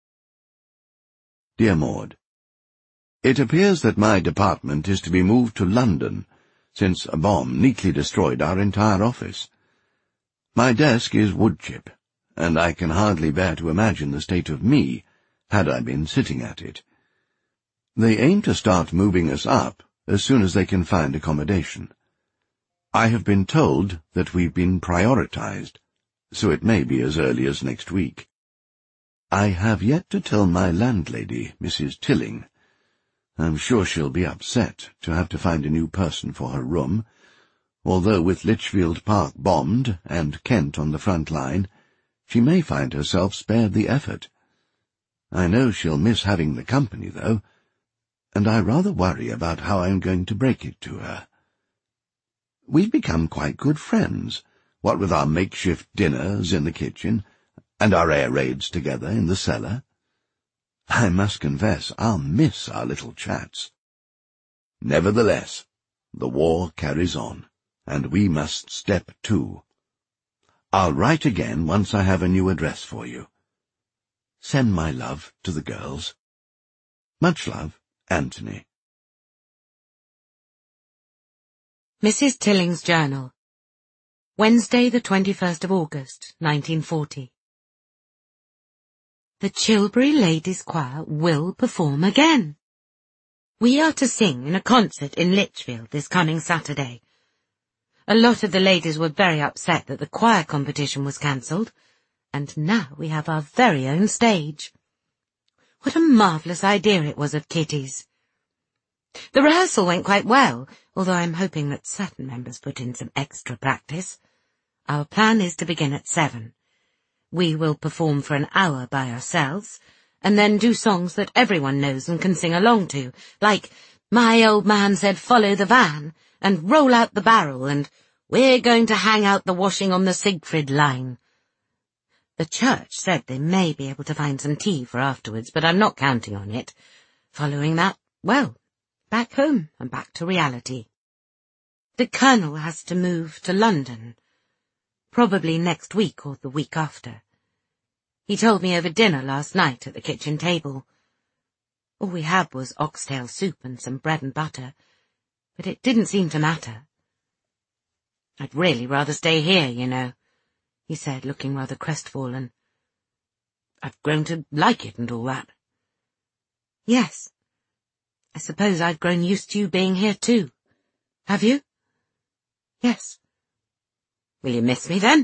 Dear Maud, it appears that my department is to be moved to London, since a bomb neatly destroyed our entire office. My desk is wood chip, and I can hardly bear to imagine the state of me had I been sitting at it. They aim to start moving us up as soon as they can find accommodation. I have been told that we've been prioritized, so it may be as early as next week. I have yet to tell my landlady, Mrs. Tilling. I'm sure she'll be upset to have to find a new person for her room, although with Lichfield Park bombed and Kent on the front line, she may find herself spared the effort. I know she'll miss having the company, though, and I rather worry about how I'm going to break it to her. We've become quite good friends, what with our makeshift dinners in the kitchen, and our air raids together in the cellar. I must confess I'll miss our little chats. Nevertheless, the war carries on, and we must step to. I'll write again once I have a new address for you. Send my love to the girls. Much love, Anthony. Mrs. Tilling's Journal. Wednesday, the 21st of August, 1940. The Chilbury Ladies' Choir will perform again. We are to sing in a concert in Lichfield this coming Saturday. A lot of the ladies were very upset that the choir competition was cancelled, and now we have our very own stage. What a marvellous idea it was of Kitty's. The rehearsal went quite well, although I'm hoping that certain members put in some extra practice. Our plan is to begin at 7. We will perform for an hour by ourselves, and then do songs that everyone knows and can sing along to, like My Old Man Said Follow the Van, and Roll Out the Barrel, and We're Going to Hang Out the Washing on the Siegfried Line. The church said they may be able to find some tea for afterwards, but I'm not counting on it. Following that, well, back home and back to reality. The Colonel has to move to London, probably next week or the week after. He told me over dinner last night at the kitchen table. All we had was oxtail soup and some bread and butter, but it didn't seem to matter. I'd really rather stay here, you know, he said, looking rather crestfallen. I've grown to like it and all that. Yes. I suppose I've grown used to you being here too. Have you? Yes. Will you miss me then?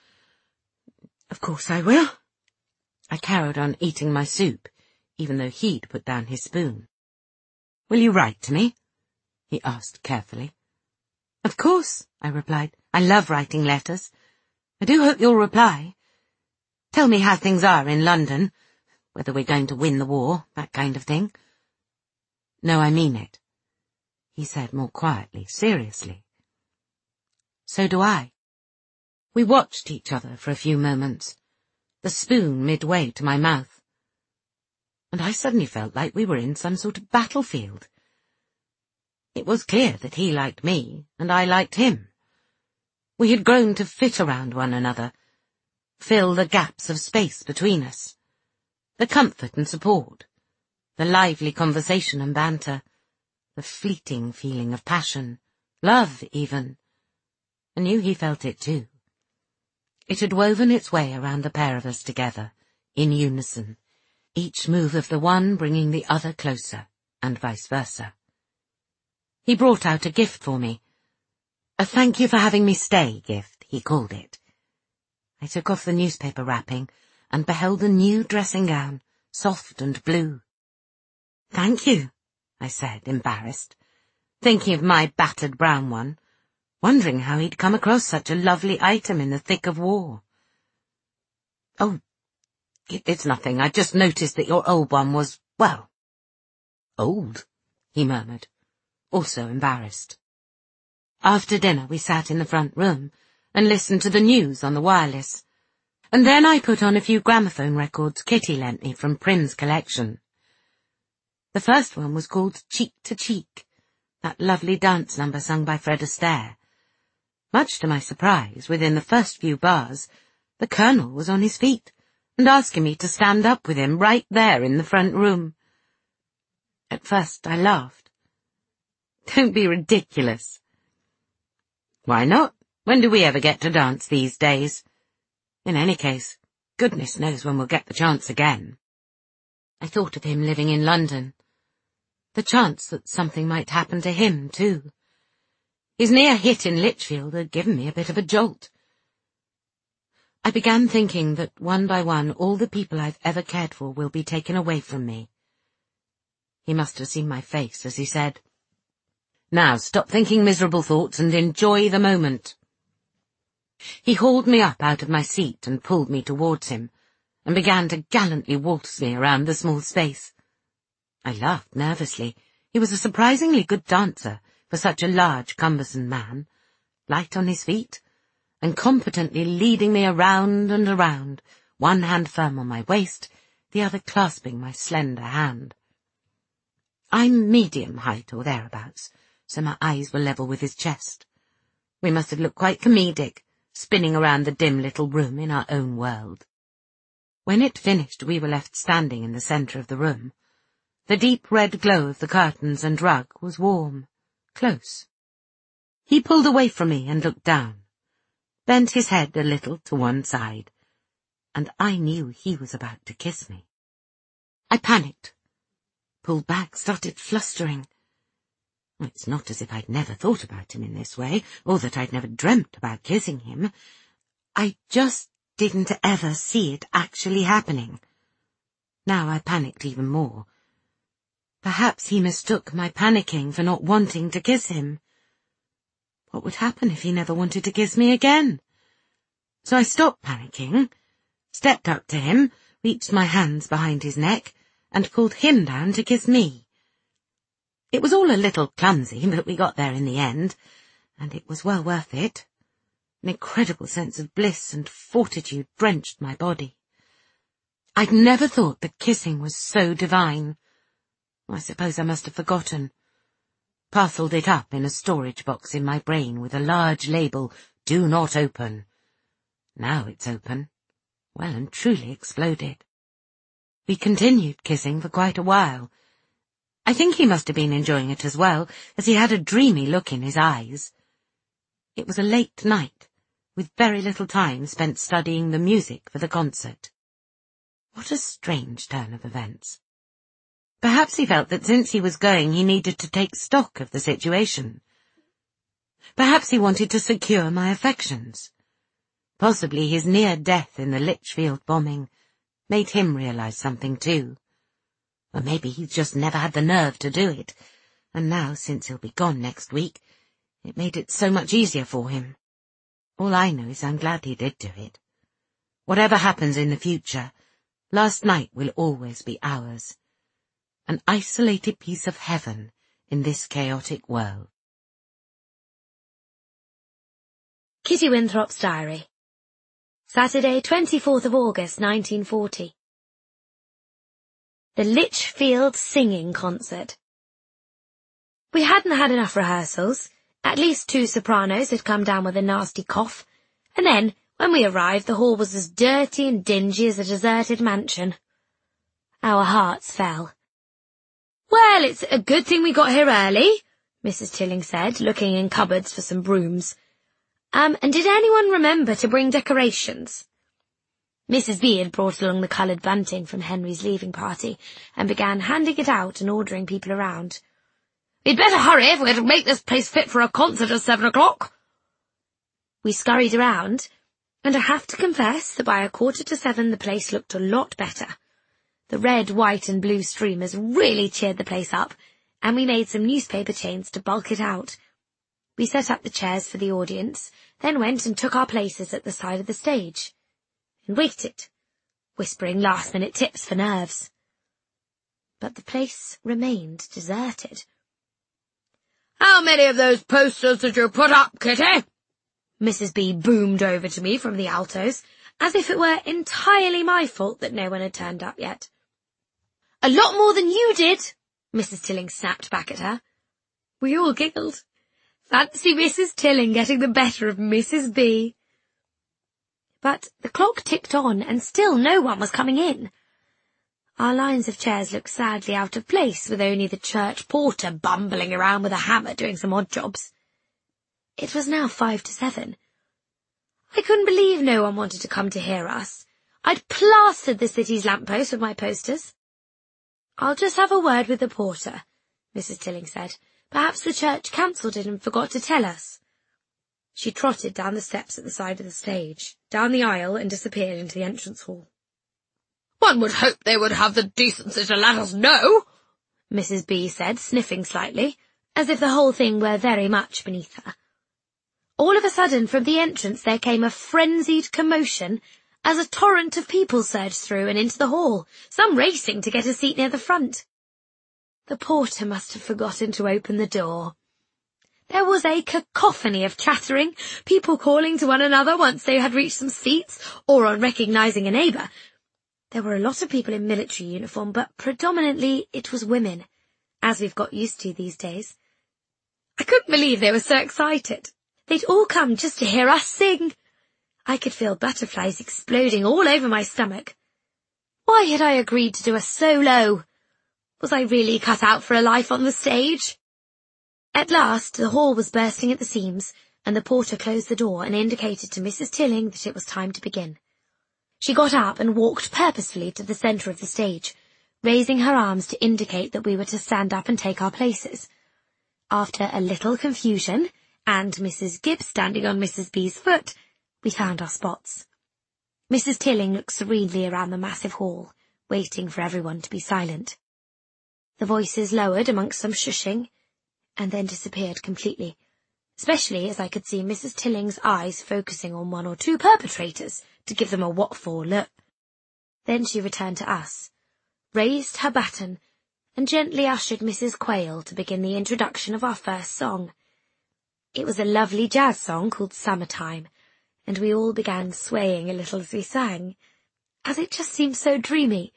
Of course I will. I carried on eating my soup, even though he'd put down his spoon. Will you write to me? He asked carefully. Of course, I replied. I love writing letters. I do hope you'll reply. Tell me how things are in London, whether we're going to win the war, that kind of thing. No, I mean it, he said more quietly, seriously. So do I. We watched each other for a few moments, the spoon midway to my mouth, and I suddenly felt like we were in some sort of battlefield. It was clear that he liked me, and I liked him. We had grown to fit around one another, fill the gaps of space between us, the comfort and support, the lively conversation and banter, the fleeting feeling of passion, love even. I knew he felt it too. It had woven its way around the pair of us together, in unison, each move of the one bringing the other closer, and vice versa. He brought out a gift for me. A thank you for having me stay gift, he called it. I took off the newspaper wrapping and beheld a new dressing gown, soft and blue. Thank you, I said, embarrassed, thinking of my battered brown one, wondering how he'd come across such a lovely item in the thick of war. Oh, it's nothing. I just noticed that your old one was, well, old, he murmured, also embarrassed. After dinner we sat in the front room and listened to the news on the wireless, and then I put on a few gramophone records Kitty lent me from Prim's collection. The first one was called Cheek to Cheek, that lovely dance number sung by Fred Astaire. Much to my surprise, within the first few bars, the Colonel was on his feet and asking me to stand up with him right there in the front room. At first I laughed. Don't be ridiculous. Why not? When do we ever get to dance these days? In any case, goodness knows when we'll get the chance again. I thought of him living in London. The chance that something might happen to him, too. His near hit in Lichfield had given me a bit of a jolt. I began thinking that one by one all the people I've ever cared for will be taken away from me. He must have seen my face as he said, "Now stop thinking miserable thoughts and enjoy the moment." He hauled me up out of my seat and pulled me towards him, and began to gallantly waltz me around the small space. I laughed nervously. He was a surprisingly good dancer for such a large, cumbersome man, light on his feet, and competently leading me around and around, one hand firm on my waist, the other clasping my slender hand. I'm medium height or thereabouts, so my eyes were level with his chest. We must have looked quite comedic, spinning around the dim little room in our own world. When it finished, we were left standing in the centre of the room. The deep red glow of the curtains and rug was warm, close. He pulled away from me and looked down, bent his head a little to one side, and I knew he was about to kiss me. I panicked, pulled back, started flustering. It's not as if I'd never thought about him in this way, or that I'd never dreamt about kissing him. I just didn't ever see it actually happening. Now I panicked even more. Perhaps he mistook my panicking for not wanting to kiss him. What would happen if he never wanted to kiss me again? So I stopped panicking, stepped up to him, reached my hands behind his neck, and pulled him down to kiss me. It was all a little clumsy, but we got there in the end, and it was well worth it. An incredible sense of bliss and fortitude drenched my body. I'd never thought that kissing was so divine. I suppose I must have forgotten. Parcelled it up in a storage box in my brain with a large label, "Do not open." Now it's open. Well and truly exploded. We continued kissing for quite a while. I think he must have been enjoying it as well, as he had a dreamy look in his eyes. It was a late night, with very little time spent studying the music for the concert. What a strange turn of events. Perhaps he felt that since he was going, he needed to take stock of the situation. Perhaps he wanted to secure my affections. Possibly his near death in the Lichfield bombing made him realize something too. Or maybe he's just never had the nerve to do it, and now, since he'll be gone next week, it made it so much easier for him. All I know is I'm glad he did do it. Whatever happens in the future, last night will always be ours. An isolated piece of heaven in this chaotic world. Kitty Winthrop's Diary. Saturday, 24th of August, 1940. The Lichfield Singing Concert. We hadn't had enough rehearsals. At least 2 sopranos had come down with a nasty cough, and then, when we arrived, the hall was as dirty and dingy as a deserted mansion. Our hearts fell. "Well, it's a good thing we got here early," Mrs. Tilling said, looking in cupboards for some brooms. And did anyone remember to bring decorations?" Mrs. B had brought along the coloured bunting from Henry's leaving party, and began handing it out and ordering people around. "We'd better hurry if we're to make this place fit for a concert at 7 o'clock. We scurried around, and I have to confess that by 6:45 the place looked a lot better. The red, white and blue streamers really cheered the place up, and we made some newspaper chains to bulk it out. We set up the chairs for the audience, then went and took our places at the side of the stage, and waited, whispering last-minute tips for nerves. But the place remained deserted. "How many of those posters did you put up, Kitty?" Mrs. B boomed over to me from the altos, as if it were entirely my fault that no one had turned up yet. "A lot more than you did," Mrs. Tilling snapped back at her. We all giggled. Fancy Mrs. Tilling getting the better of Mrs. B. But the clock ticked on, and still no one was coming in. Our lines of chairs looked sadly out of place, with only the church porter bumbling around with a hammer doing some odd jobs. It was now 5 to 7. I couldn't believe no one wanted to come to hear us. I'd plastered the city's lamppost with my posters. I'll just have a word with the porter, Mrs. Tilling said. Perhaps the church cancelled it and forgot to tell us. She trotted down the steps at the side of the stage, down the aisle, and disappeared into the entrance hall. One would hope they would have the decency to let us know, Mrs. B said, sniffing slightly, as if the whole thing were very much beneath her. All of a sudden, from the entrance there came a frenzied commotion as a torrent of people surged through and into the hall, some racing to get a seat near the front. The porter must have forgotten to open the door. There was a cacophony of chattering, people calling to one another once they had reached some seats, or on recognising a neighbour. There were a lot of people in military uniform, but predominantly it was women, as we've got used to these days. I couldn't believe they were so excited. They'd all come just to hear us sing. I could feel butterflies exploding all over my stomach. Why had I agreed to do a solo? Was I really cut out for a life on the stage? At last the hall was bursting at the seams, and the porter closed the door and indicated to Mrs. Tilling that it was time to begin. She got up and walked purposefully to the centre of the stage, raising her arms to indicate that we were to stand up and take our places. After a little confusion, and Mrs. Gibbs standing on Mrs. B's foot, we found our spots. Mrs. Tilling looked serenely around the massive hall, waiting for everyone to be silent. The voices lowered amongst some shushing, and then disappeared completely, especially as I could see Mrs. Tilling's eyes focusing on 1 or 2 perpetrators to give them a what-for look. Then she returned to us, raised her baton, and gently ushered Mrs. Quayle to begin the introduction of our first song. It was a lovely jazz song called Summertime, and we all began swaying a little as we sang, as it just seemed so dreamy.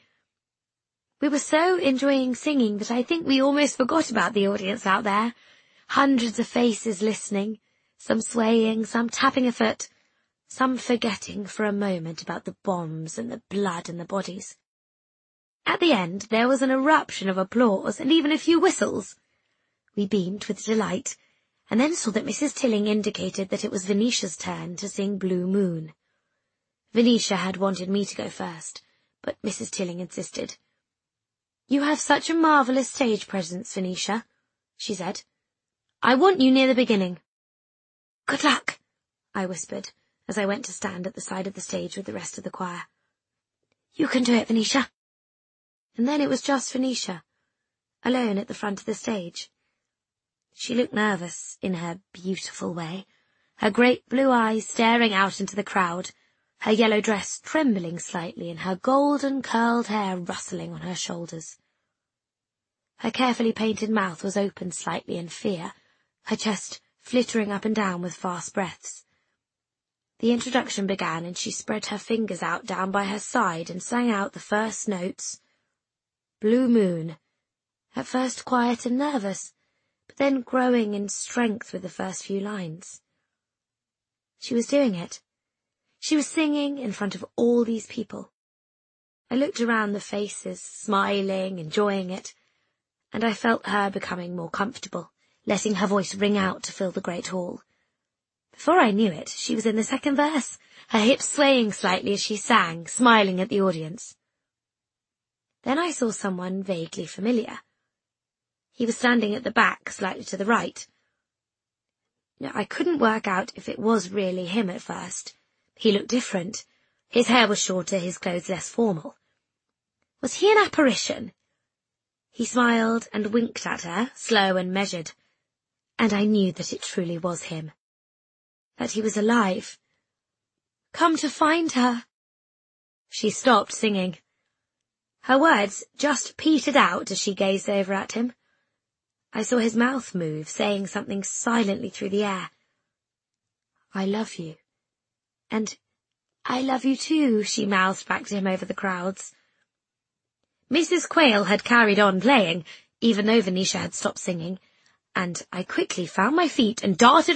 We were so enjoying singing that I think we almost forgot about the audience out there. Hundreds of faces listening, some swaying, some tapping a foot, some forgetting for a moment about the bombs and the blood and the bodies. At the end there was an eruption of applause and even a few whistles. We beamed with delight, and then saw that Mrs. Tilling indicated that it was Venetia's turn to sing Blue Moon. Venetia had wanted me to go first, but Mrs. Tilling insisted. You have such a marvellous stage presence, Venetia, she said. I want you near the beginning. Good luck, I whispered, as I went to stand at the side of the stage with the rest of the choir. You can do it, Venetia. And then it was just Venetia, alone at the front of the stage. She looked nervous in her beautiful way, her great blue eyes staring out into the crowd, her yellow dress trembling slightly and her golden curled hair rustling on her shoulders. Her carefully painted mouth was open slightly in fear, her chest flittering up and down with fast breaths. The introduction began, and she spread her fingers out down by her side and sang out the first notes. Blue Moon, at first quiet and nervous, but then growing in strength with the first few lines. She was doing it. She was singing in front of all these people. I looked around the faces, smiling, enjoying it, and I felt her becoming more comfortable, letting her voice ring out to fill the great hall. Before I knew it, she was in the second verse, her hips swaying slightly as she sang, smiling at the audience. Then I saw someone vaguely familiar. He was standing at the back, slightly to the right. I couldn't work out if it was really him at first. He looked different. His hair was shorter, his clothes less formal. Was he an apparition? He smiled and winked at her, slow and measured, and I knew that it truly was him. That he was alive. Come to find her. She stopped singing. Her words just petered out as she gazed over at him. I saw his mouth move, saying something silently through the air. I love you. And I love you too, she mouthed back to him over the crowds. Mrs. Quayle had carried on playing, even though Venetia had stopped singing, and I quickly found my feet and darted